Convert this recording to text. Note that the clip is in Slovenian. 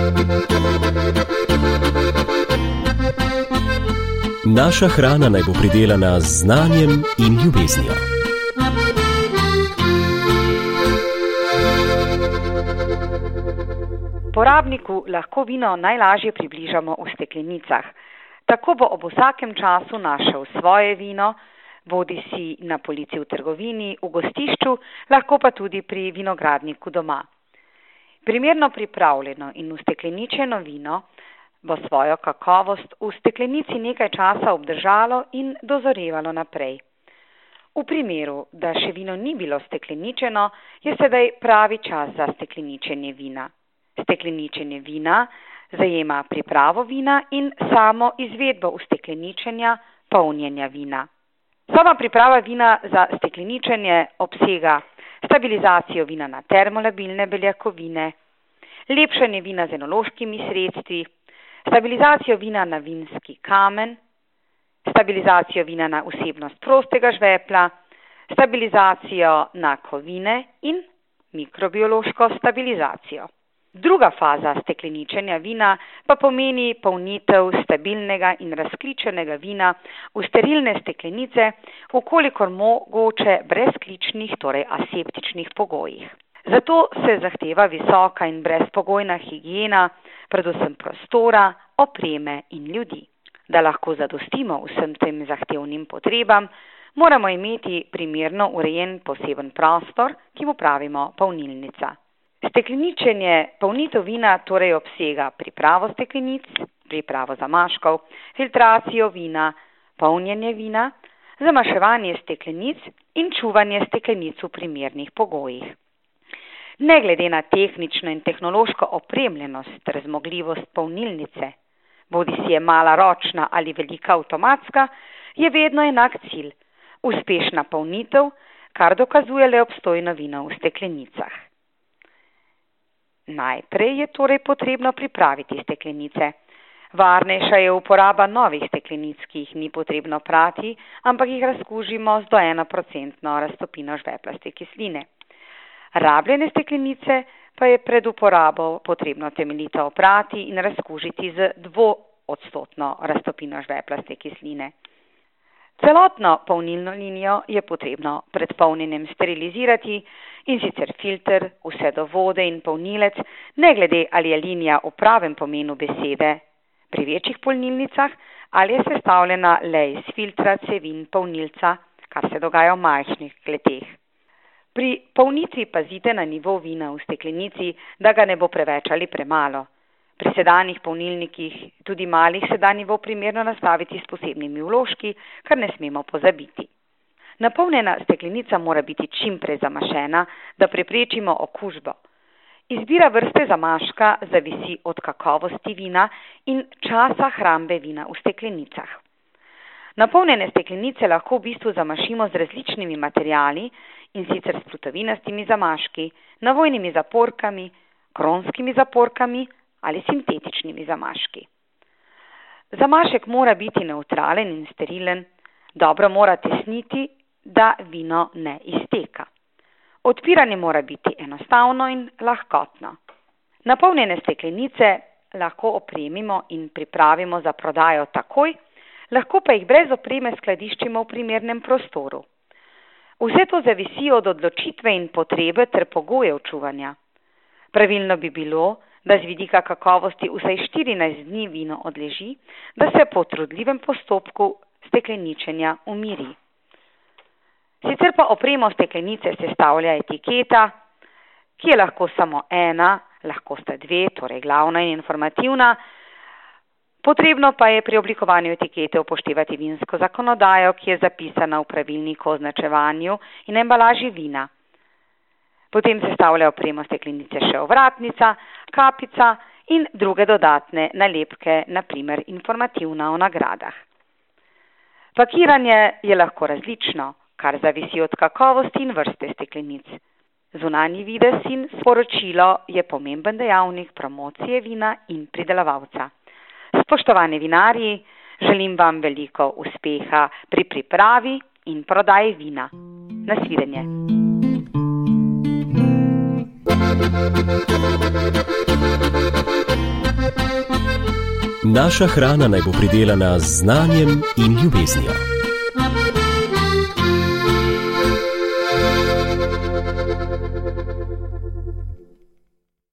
Naša hrana naj bo pridelana z znanjem in ljubeznijo. Porabniku lahko vino najlažje približamo v steklenicah. Tako bo ob vsakem času našel svoje vino, bodisi na polici v trgovini, v gostišču, lahko pa tudi pri vinogradniku doma. Primerno pripravljeno in ustekleničeno vino bo svojo kakovost v steklenici nekaj časa obdržalo in dozorevalo naprej. V primeru, da še vino ni bilo stekleničeno, je sedaj pravi čas za stekleničenje vina. Stekleničenje vina zajema pripravo vina in samo izvedbo ustekleničenja, polnjenja vina. Sama priprava vina za stekleničenje obsega stabilizacijo vina na termolabilne beljakovine, lepšanje vina z enološkimi sredstvi, stabilizacijo vina na vinski kamen, stabilizacijo vina na vsebnost prostega žvepla, stabilizacijo na kovine in mikrobiološko stabilizacijo. Druga faza stekleničenja vina pa pomeni polnitev stabilnega in razkličenega vina v sterilne steklenice, vkolikor mogoče brezkličnih, torej aseptičnih pogojih. Zato se zahteva visoka in brezpogojna higiena, predvsem prostora, opreme in ljudi. Da lahko zadostimo vsem tem zahtevnim potrebam, moramo imeti primerno urejen poseben prostor, ki mu pravimo polnilnica. Stekleničenje polnitev vina torej obsega pripravo steklenic, pripravo zamaškov, filtracijo vina, polnjenje vina, zamaševanje steklenic in čuvanje steklenic v primernih pogojih. Ne glede na tehnično in tehnološko opremljenost ter zmogljivost polnilnice, bodisi je mala ročna ali velika avtomatska, je vedno enak cilj – uspešna polnitev, kar dokazuje le obstojno vino v steklenicah. Najprej je torej potrebno pripraviti steklenice. Varnejša je uporaba novih steklenic, ki jih ni potrebno prati, ampak jih razkužimo z do 1% raztopino žveplaste kisline. Rabljene steklenice pa je pred uporabo potrebno temeljito oprati in razkužiti z 2% raztopino žveplaste kisline. Celotno polnilno linijo je potrebno pred polnjenjem sterilizirati, in sicer filter, vse do vode in polnilec, ne glede ali je linija v pravem pomenu besede pri večjih polnilnicah ali je sestavljena le iz filtra, cevin, polnilca, kar se dogaja v majhnih kleteh. Pri polnitvi pazite na nivo vina v steklenici, da ga ne bo preveč ali premalo. Pri sedanjih polnilnikih, tudi malih, se da nivo primerno nastaviti s posebnimi vložki, kar ne smemo pozabiti. Napolnjena steklenica mora biti čim prej zamašena, da preprečimo okužbo. Izbira vrste zamaška zavisi od kakovosti vina in časa hrambe vina v steklenicah. Napolnjene steklenice lahko v bistvu zamašimo z različnimi materiali, in sicer s plutovinastimi zamaški, navojnimi zaporkami, kronskimi zaporkami ali sintetičnimi zamaški. Zamašek mora biti nevtralen in sterilen, dobro mora tesniti, da vino ne izteka. Odpiranje mora biti enostavno in lahkotno. Napolnjene steklenice lahko opremimo in pripravimo za prodajo takoj, lahko pa jih brez opreme skladiščimo v primernem prostoru. Vse to zavisi od odločitve in potrebe ter pogojev čuvanja. Pravilno bi bilo, da z vidika kakovosti vsaj 14 dni vino odleži, da se po trudljivem postopku stekleničenja umiri. Sicer pa opremo steklenice sestavlja etiketa, ki je lahko samo ena, lahko sta dve, torej glavna in informativna. Potrebno pa je pri oblikovanju etikete upoštevati vinsko zakonodajo, ki je zapisana v pravilniku o označevanju in embalaži vina. Potem sestavlja opremo steklenice še ovratnica, kapica in druge dodatne nalepke, na primer informativna o nagradah. Pakiranje je lahko različno, kar zavisi od kakovosti in vrste steklenic. Zunanji videz in sporočilo je pomemben dejavnik promocije vina in pridelovalca. Spoštovani vinarji, želim vam veliko uspeha pri pripravi in prodaji vina. Nasvidenje. Naša hrana naj bo pridelana z znanjem in ljubeznijo.